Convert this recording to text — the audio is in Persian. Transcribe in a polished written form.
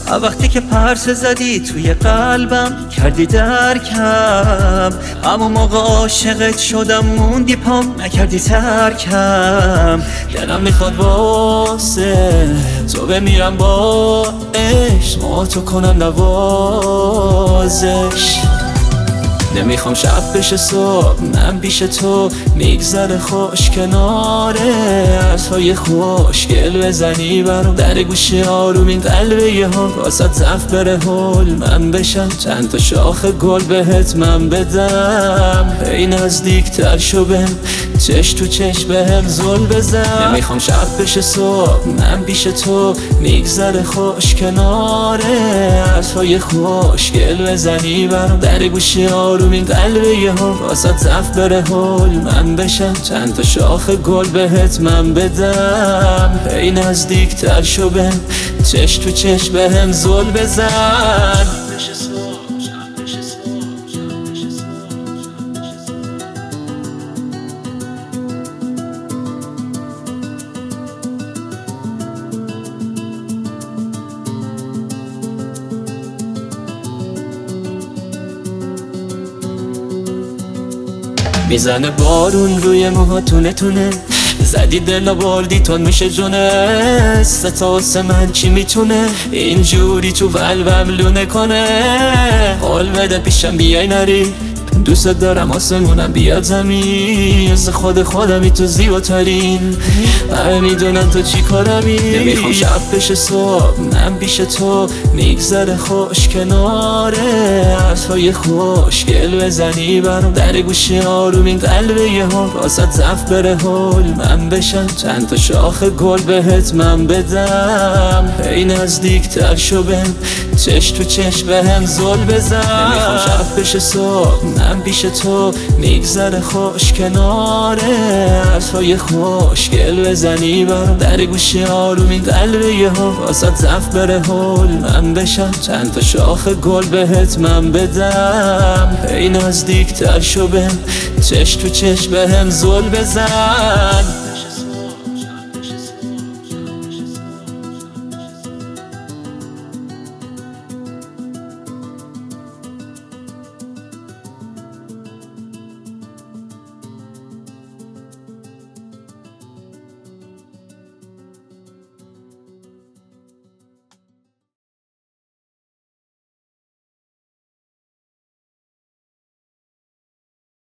وقتی که پرسه زدی توی قلبم کردی درکم، همون موقع عاشقت شدم موندی پام نکردی ترکم. دلم میخواد واسه تو بمیرم با عشق، ما تو کنم نوازش. نمیخوام شب بشه صبح من پیش تو میگذره خوش کناره، حرفای خوشگل بزنی برام در گوشی آروم این قلبه یه ها واسه زف بره هول من بشم، چند تا شاخ گل بهت من بدم. ای نزدیکتر شو بهم چش تو چش بهم زل بزن. نمیخوام شب بشه صبح من پیش تو میگذره خوش کناره، حرفای خوشگل بزنی برام در گوشی آروم این قلبه یه ها واسه زف بره هول من بشم، چند تا شاخ گل بهت من بدم. ای نزدیکتر شو بهم چش تو چش بهم زل بزن. میزنه بارون روی موها تونه تونه، زدی دل بردی تون میشه جونه. ستاس من چی میتونه اینجوری تو قلبم لونه کنه؟ حال بده پیشم بیای نری، دوست دارم آسمونم بیاد زمین، از خودمی تو زیباترین، همه میدونن تو چی کارمی. نمیخوام شب بشه صبح من پیش تو میگذره خوش کناره، حرفای خوشگل بزنی برام در گوشی آروم این قلبه یه ها واسه زف بره هول من بشم، چند تا شاخ گل بهت من بدم. ای نزدیکتر شو بهم چش تو چش بهم زل بزن. نمیخوام شب بشه صبح من پیش تو میگذره خوش کناره، حرفای خوشگل بزنی برام در گوشی آروم این قلبه یه ها واسه زف بره هول من بشم، چند تا شاخ گل بهت من بدم. ای نزدیکتر شو بهم چش تو چش بهم زل بزن.